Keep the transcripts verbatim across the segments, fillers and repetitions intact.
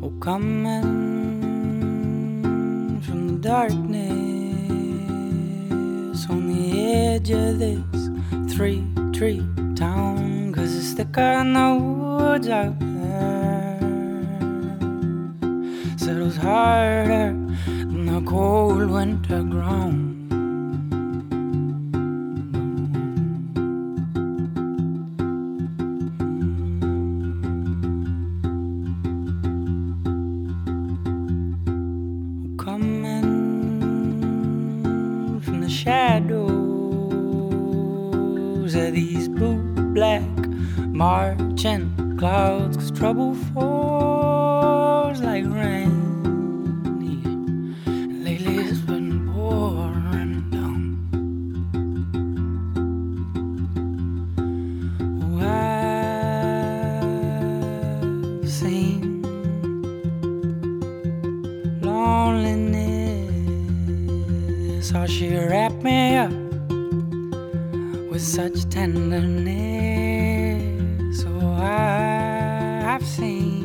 Oh, coming from the darkness on the edge of this three-tree town, 'cause it's thicker in the woods out there, settles harder than the cold winter ground. Coming from the shadows of these blue black marching clouds, 'cause trouble falls like rain. Yeah. Lately it's been pouring down. Oh, I've seen loneliness, how she wrapped me up with such tenderness. Oh, I've seen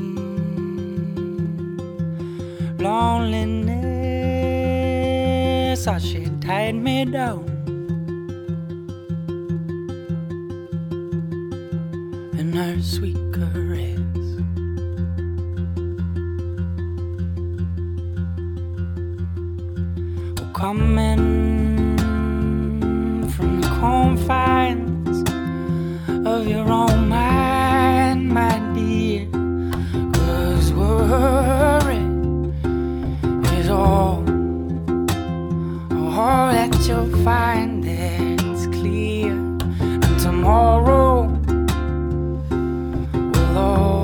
loneliness, how she tied me down in her sweet caress. Oh, coming from the confines of your own mind, my dear, 'cause worry is all, all that you'll find that's clear, and tomorrow will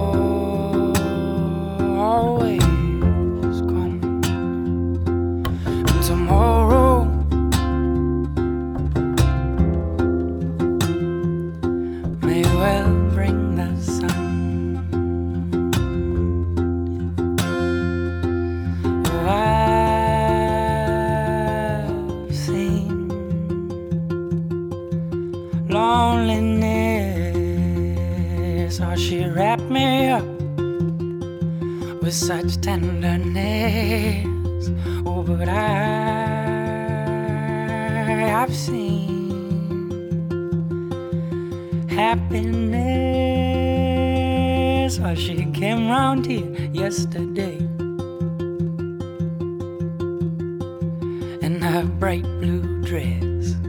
always come, and tomorrow may well bring the sun. Oh, I've seen loneliness, how she wrapped me up with such tenderness. Oh, but I, I've seen happiness, how she came round here yesterday in her bright blue dress.